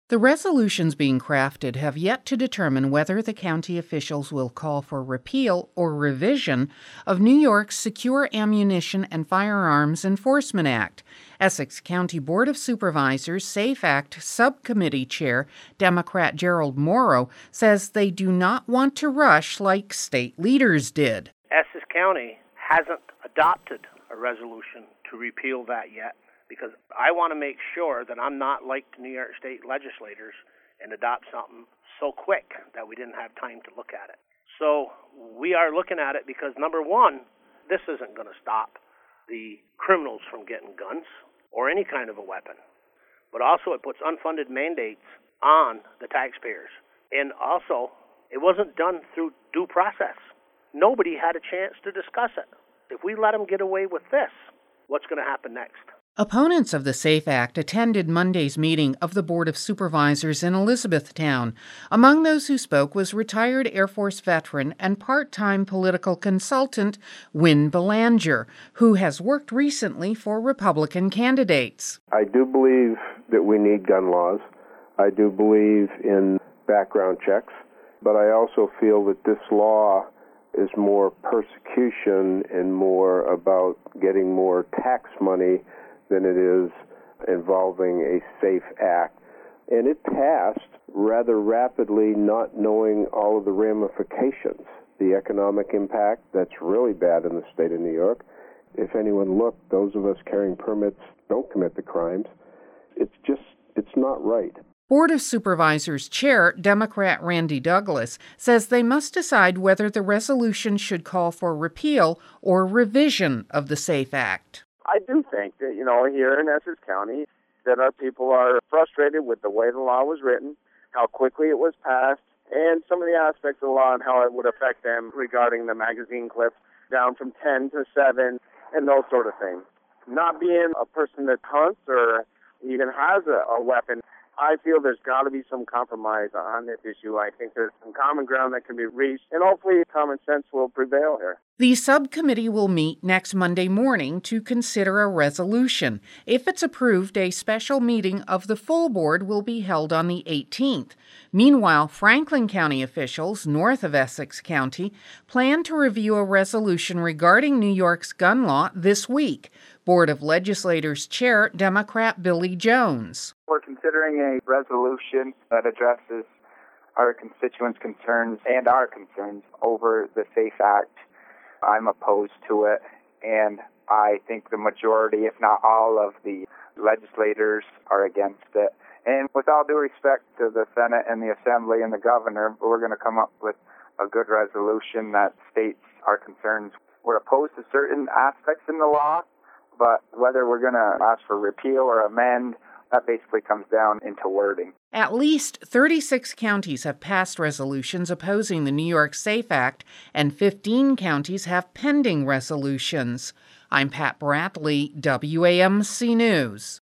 The resolutions being crafted have yet to determine whether the county officials will call for repeal or revision of New York's Secure Ammunition and Firearms Enforcement Act. Essex County Board of Supervisors SAFE Act Subcommittee Chair, Democrat Gerald Morrow, says they do not want to rush like state leaders did. Essex County hasn't adopted a resolution to repeal that yet, because I want to make sure that I'm not like New York State legislators and adopt something so quick that we didn't have time to look at it. So we are looking at it because, number one, this isn't going to stop the criminals from getting guns or any kind of a weapon. But also it puts unfunded mandates on the taxpayers. And also, it wasn't done through due process. Nobody had a chance to discuss it. If we let them get away with this, what's going to happen next? Opponents of the SAFE Act attended Monday's meeting of the Board of Supervisors in Elizabethtown. Among those who spoke was retired Air Force veteran and part-time political consultant Win Belanger, who has worked recently for Republican candidates. I do believe that we need gun laws. I do believe in background checks, but I also feel that this law is more persecution and more about getting more tax money than it is involving a SAFE Act. And it passed rather rapidly, not knowing all of the ramifications. The economic impact, that's really bad in the state of New York. If anyone looked, those of us carrying permits don't commit the crimes. It's not right. Board of Supervisors Chair, Democrat Randy Douglas, says they must decide whether the resolution should call for repeal or revision of the SAFE Act. I do think that, here in Essex County, that our people are frustrated with the way the law was written, how quickly it was passed, and some of the aspects of the law and how it would affect them regarding the magazine clips down from 10 to 7 and those sort of things. Not being a person that hunts or even has a weapon, I feel there's got to be some compromise on this issue. I think there's some common ground that can be reached, and hopefully common sense will prevail here. The subcommittee will meet next Monday morning to consider a resolution. If it's approved, a special meeting of the full board will be held on the 18th. Meanwhile, Franklin County officials north of Essex County plan to review a resolution regarding New York's gun law this week. Board of Legislators Chair, Democrat Billy Jones. We're considering a resolution that addresses our constituents' concerns and our concerns over the SAFE Act. I'm opposed to it, and I think the majority, if not all, of the legislators are against it. And with all due respect to the Senate and the Assembly and the governor, we're going to come up with a good resolution that states our concerns. We're opposed to certain aspects in the law, but whether we're going to ask for repeal or amend, that basically comes down into wording. At least 36 counties have passed resolutions opposing the New York SAFE Act, and 15 counties have pending resolutions. I'm Pat Bradley, WAMC News.